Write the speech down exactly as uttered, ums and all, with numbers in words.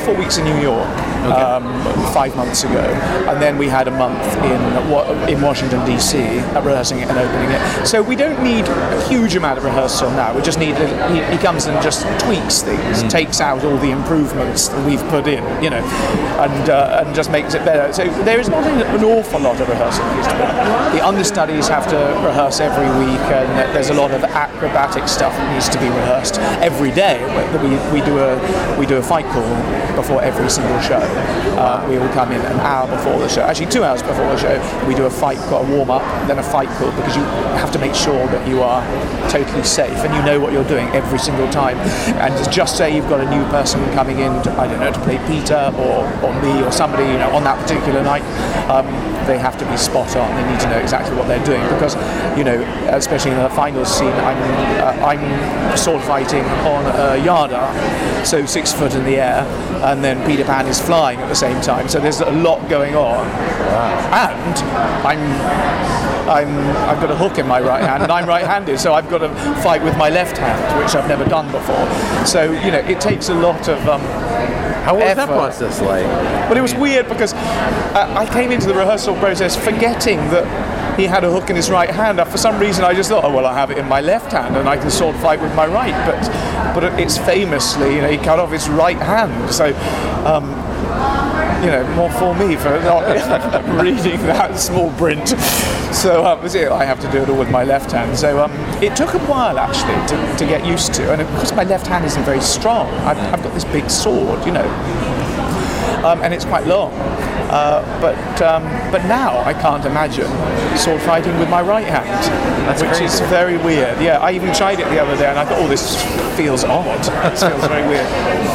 four weeks in New York Okay. um, five months ago, and then we had a month in Wa- in Washington D C uh, rehearsing it and opening it. So we don't need a huge amount of rehearsal now. We just need a, he, he comes and just tweaks things, Mm. takes out all the improvements that we've put in, you know, and uh, and just makes it better. So there is not an an awful lot of rehearsal that needs to be done. The understudies have to rehearse every week, and there's a lot of acrobatic stuff that needs to be rehearsed every day. We, we do a we do a fight call before every single show. Uh, we all come in an hour before the show, actually two hours before the show. We do a fight, got a warm up, then a fight call, because you have to make sure that you are totally safe and you know what you're doing every single time. And just say you've got a new person coming in, to, I don't know, to play Peter or, or me or somebody, you know, on that particular night. Um, they have to be spot on. They need to know exactly what they're doing, because, you know, especially in the final scene, I'm uh, I'm sword fighting on a yarder, so six foot in the air, and then Peter Pan is flying at the same time. So there's a lot going on, and I'm I'm I've got a hook in my right hand, and I'm right-handed, so I've got to fight with my left hand, which I've never done before. So you know, it takes a lot of. Um, How was that effort. process like? But it was weird because uh, I came into the rehearsal process forgetting that he had a hook in his right hand. For some reason, I just thought, oh well, I have it in my left hand, and I can sword fight with my right. But but it's famously, you know, he cut off his right hand. So. Um, you know, more for me for not reading that small print. So um, I have to do it all with my left hand. So um, it took a while actually to, to get used to, and because my left hand isn't very strong, I've, I've got this big sword, you know, um, and it's quite long. Uh, but um, but now I can't imagine sword fighting with my right hand, That's which crazy. is very weird. Yeah, I even tried it the other day, and I thought, oh, this feels odd. This feels very weird.